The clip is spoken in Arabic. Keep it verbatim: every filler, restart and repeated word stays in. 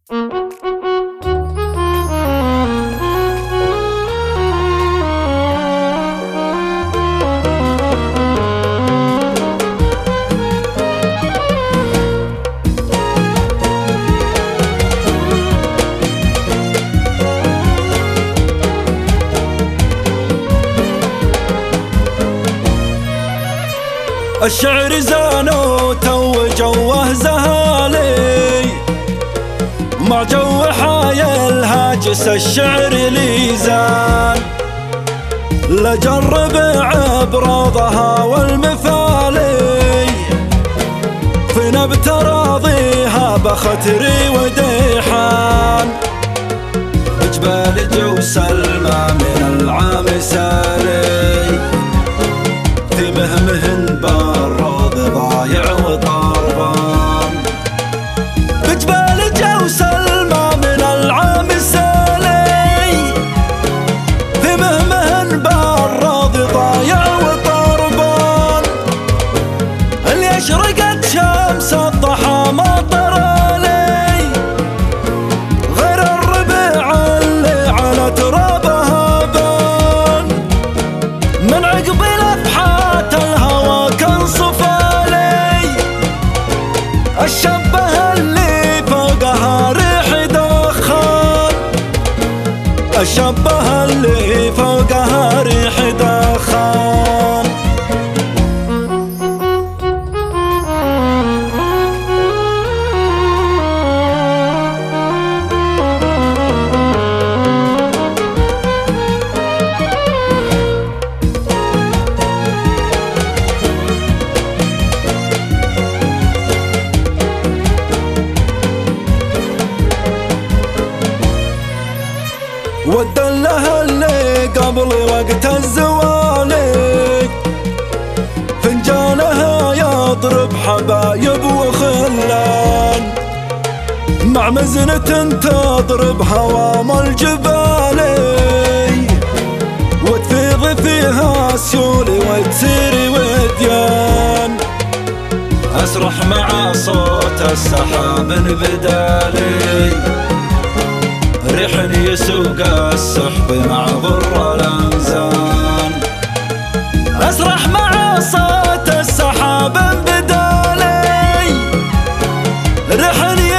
الشعر زانو تو جوه زهالي مع جو حايا الهاجس الشعر لي زان لجرب عبرضها والمثالي في نبت راضيها بختري وديحان بجبال جو سلمى من العام سالي في مهمهن بالروض ضايع وطربان بجبال جو سلمى من العام سالي في مهمهن بالروض ضايع وطربان اللي اشرقت شمس الضحى مطر لي غير الربيع اللي على ترابها بان من عقب لفحات الهوى كان صفالي الشبه اللي فوقها ريح دخان الشبه اللي فوقها ريح دخان ودلها اللي قبل وقت الزوالي فنجانها يضرب حبايب وخلان مع مزنة تضرب هوام الجبال وتفيض فيها سيولي وتسيري وديان أسرح مع صوت السحاب بدالي ريح يسوق السحب مع ضر الأنزان أسرح مع صوت السحاب بدالي ريح